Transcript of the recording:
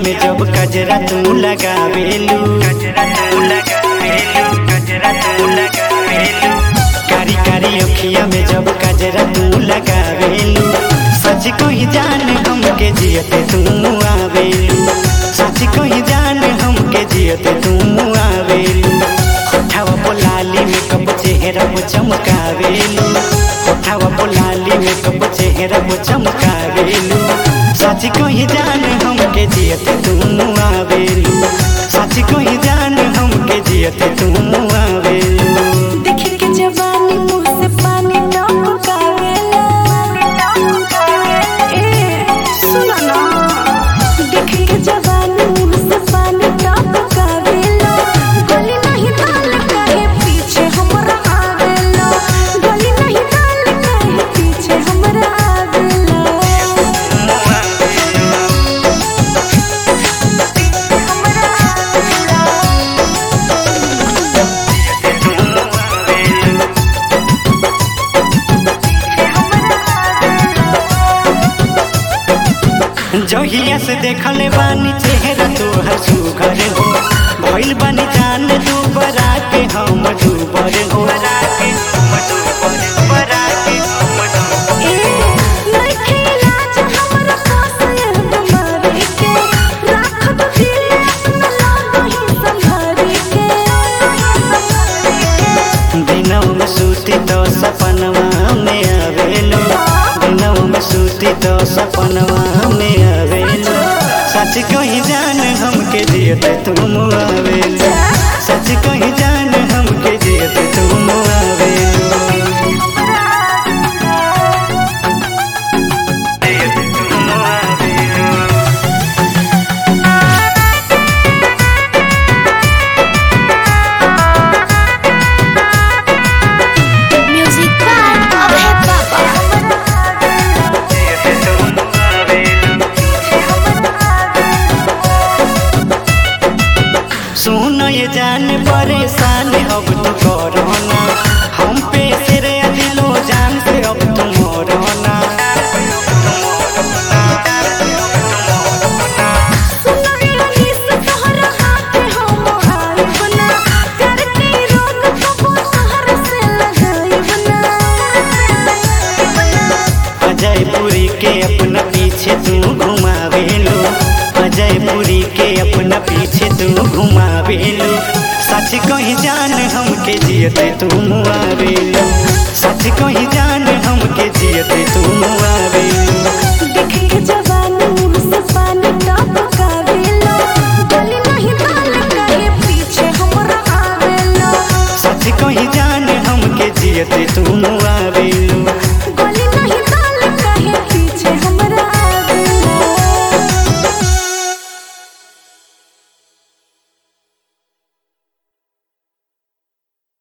में जब कजरा तू लगावेलू कारी कारी अखिया में जब कजरा तू लगावेलू सच कोई जान हमके जियते तू आवेलू सच कोई जान हमके जियते तू आवेलू होठवा बोलाली में कब चेहरा वो चमकावेलू होठवा बोलाली में कब चेहरा वो चमकावेलू सच कोई जान हमके जियते तू आवेलू सच कोई जान हमके जियते तू आवेलू देख के जवानी मुंह से पानी टपकावेला ए सुनो ना देख के जवानी मुंह से पानी टपकावेला गली नहीं डाल कहे पीछे हमरा आवेला गली नहीं डाल कहे पीछे हमरा आवेला जहिया से देखले बानी चेहरा तोहर सुघर हो भइल बानी जान डूबरा के हम डूबर हो ए लइके लाज हमरा पास मारे के राखब दिल अपना लागही संभारे के दिनों में सूती तो सपनवा में आवेलो दिनों में सूती तो सपनवा में आवेलो सच कही जान हमके जियते तुम आवेलो सच कही जान हमके जियते तुम आवेलो म्यूजिक पार्ट अब है पापा सुनो ये जान परेशान अब तो कोरोना हम पे तेरे दिलो जान से अब तुम मोरोना सुनो यानी से तोहरा हाथ हम हाय बना करके रोग कबो शहर से लगाई बना अजयपुरी के अपना पीछे तू घुमावेलू अजयपुरी के अपना पीछे तू घुमावेलू सच कही जान हमके जियते तू आवेलू सच कही जान हम